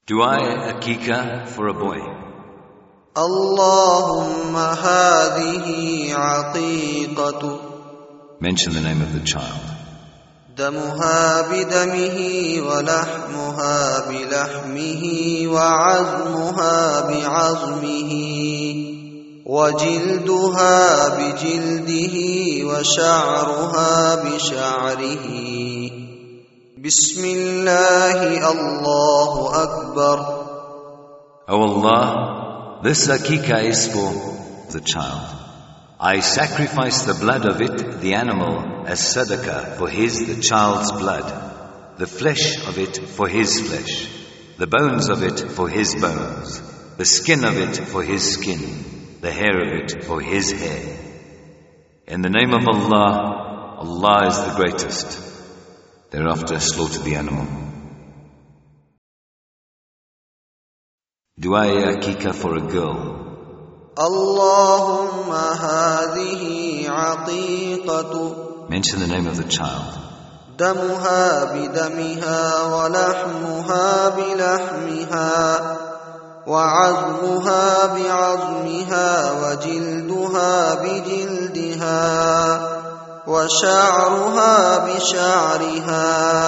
Dua Akika for a boy. Allahumma hadhihi aqiqatu. Mention the name of the child. Damuha bidamihi wa lahmuha bilahmihi wa azmuha bi'azmihi wa jilduha bijildihi wa sha'ruha bisha'rihi. Bismillahi Allahu Akbar. O Allah, this Akika is for the child. I sacrifice the blood of it, the animal, as sadaqah for the child's blood, the flesh of it for his flesh, the bones of it for his bones, the skin of it for his skin, the hair of it for his hair. In the name of Allah, Allah is the greatest. Thereafter slaughter the animal. Dua Akika for a girl. Allahumma hadhihi aqiqatu. Mention the name of the child. Damuha bidamiha wa lahmuha bilahmiha wa azmuha bi'azmiha wa jilduha bijildiha wa sha'ruha bisha'riha.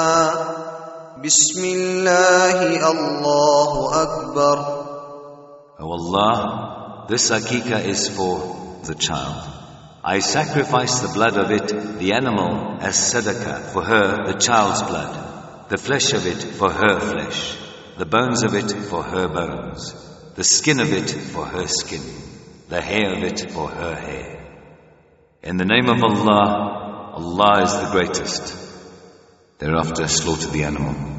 Bismillahi Allahu Akbar. O Allah, this Akika is for the child. I sacrifice the blood of it, the animal, as sadaqah for her, the child's blood, the flesh of it for her flesh, the bones of it for her bones, the skin of it for her skin, the hair of it for her hair. In the name of Allah, Allah is the greatest. Thereafter slaughter the animal.